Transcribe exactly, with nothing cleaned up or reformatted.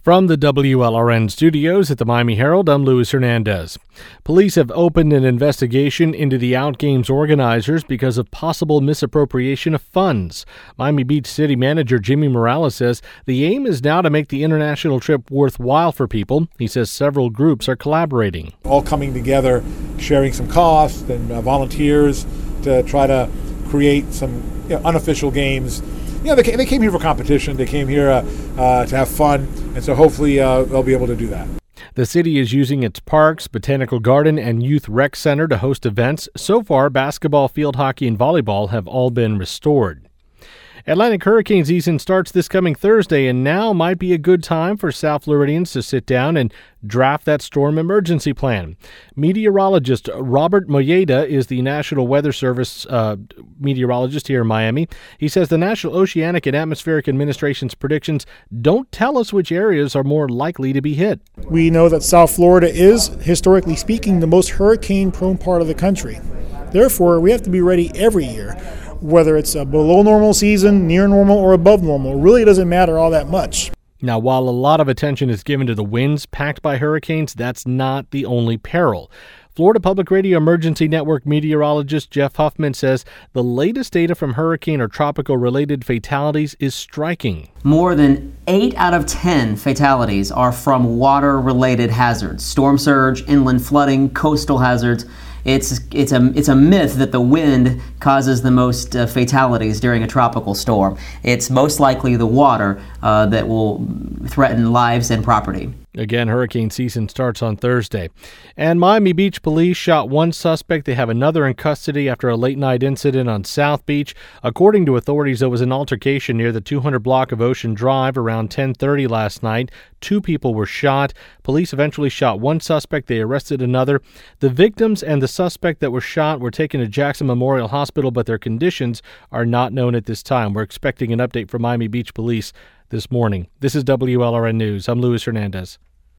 From the W L R N studios at the Miami Herald, I'm Luis Hernandez. Police have opened an investigation into the Outgames organizers because of possible misappropriation of funds. Miami Beach City Manager Jimmy Morales says the aim is now to make the international trip worthwhile for people. He says several groups are collaborating. All coming together, sharing some costs and uh, volunteers to try to create some you know, unofficial games. You know, they came, they came here for competition. They came here uh, uh, to have fun, and so hopefully uh, they'll be able to do that. The city is using its parks, botanical garden, and youth rec center to host events. So far, basketball, field hockey, and volleyball have all been restored. Atlantic hurricane season starts this coming Thursday, and now might be a good time for South Floridians to sit down and draft that storm emergency plan. Meteorologist Robert Moyeda is the National Weather Service uh, meteorologist here in Miami. He says the National Oceanic and Atmospheric Administration's predictions don't tell us which areas are more likely to be hit. We know that South Florida is, historically speaking, the most hurricane-prone part of the country. Therefore, we have to be ready every year. Whether it's a below normal season, near normal, or above normal, it really doesn't matter all that much. Now, while a lot of attention is given to the winds packed by hurricanes, that's not the only peril. Florida Public Radio Emergency Network meteorologist Jeff Huffman says the latest data from hurricane or tropical-related fatalities is striking. More than eight out of ten fatalities are from water-related hazards, storm surge, inland flooding, coastal hazards. It's it's a it's a myth that the wind causes the most uh, fatalities during a tropical storm. It's most likely the water uh, that will threaten lives and property. Again, hurricane season starts on Thursday. And Miami Beach police shot one suspect. They have another in custody after a late-night incident on South Beach. According to authorities, there was an altercation near the two hundred block of Ocean Drive around ten thirty last night. Two people were shot. Police eventually shot one suspect. They arrested another. The victims and the suspect that were shot were taken to Jackson Memorial Hospital, but their conditions are not known at this time. We're expecting an update from Miami Beach Police this morning. This is W L R N News. I'm Luis Hernandez.